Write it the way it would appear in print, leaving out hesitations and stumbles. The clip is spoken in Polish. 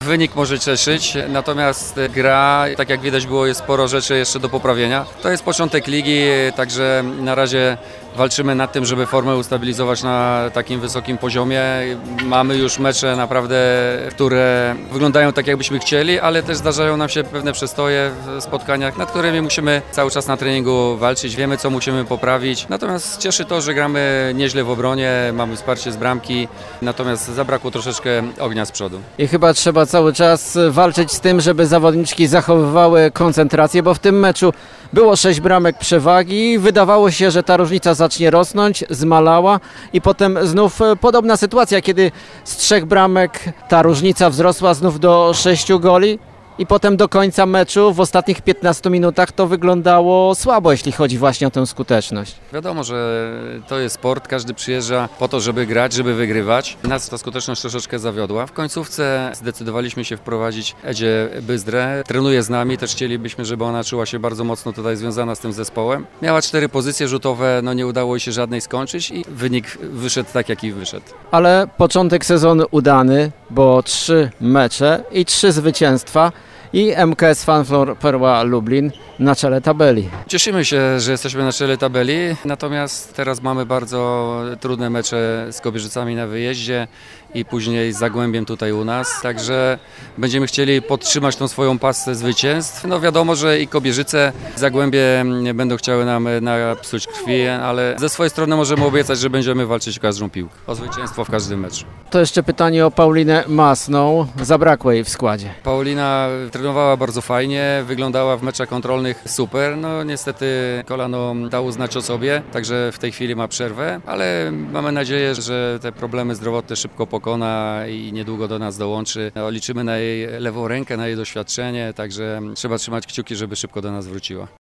wynik może cieszyć, natomiast gra, tak jak widać było, jest sporo rzeczy jeszcze do poprawienia. To jest początek ligi, także na razie walczymy nad tym, żeby formę ustabilizować na takim wysokim poziomie. Mamy już mecze naprawdę, które wyglądają tak, jakbyśmy chcieli, ale też zdarzają nam się pewne przestoje w spotkaniach, nad którymi musimy cały czas na treningu walczyć. Wiemy, co musimy poprawić. Natomiast cieszy to, że gramy nieźle w obronie, mamy wsparcie z bramki, natomiast zabrakło troszeczkę ognia z przodu. I chyba trzeba cały czas walczyć z tym, żeby zawodniczki zachowywały koncentrację, bo w tym meczu było 6 bramek przewagi. Wydawało się, że ta różnica zacznie rosnąć, zmalała i potem znów podobna sytuacja, kiedy z 3 bramek ta różnica wzrosła znów do 6 goli. I potem do końca meczu w ostatnich 15 minutach to wyglądało słabo, jeśli chodzi właśnie o tę skuteczność. Wiadomo, że to jest sport, każdy przyjeżdża po to, żeby grać, żeby wygrywać. Nas ta skuteczność troszeczkę zawiodła. W końcówce zdecydowaliśmy się wprowadzić Edzie Byzdrę. Trenuje z nami, też chcielibyśmy, żeby ona czuła się bardzo mocno tutaj związana z tym zespołem. Miała 4 pozycje rzutowe, nie udało jej się żadnej skończyć i wynik wyszedł tak, jaki wyszedł. Ale początek sezonu udany, bo 3 mecze i 3 zwycięstwa. I MKS Fanflor Perła Lublin na czele tabeli. Cieszymy się, że jesteśmy na czele tabeli, natomiast teraz mamy bardzo trudne mecze z Kobierzycami na wyjeździe i później z Zagłębiem tutaj u nas, także będziemy chcieli podtrzymać tą swoją pasę zwycięstw. Wiadomo, że i Kobierzyce, Zagłębie będą chciały nam napsuć krwi, ale ze swojej strony możemy obiecać, że będziemy walczyć o każdą piłkę, o zwycięstwo w każdym meczu. To jeszcze pytanie o Paulinę Masną. Zabrakło jej w składzie. Paulina trenowała bardzo fajnie, wyglądała w meczach kontrolnych super. Niestety kolano dało znać o sobie, także w tej chwili ma przerwę, ale mamy nadzieję, że te problemy zdrowotne szybko pokona i niedługo do nas dołączy. Liczymy na jej lewą rękę, na jej doświadczenie, także trzeba trzymać kciuki, żeby szybko do nas wróciła.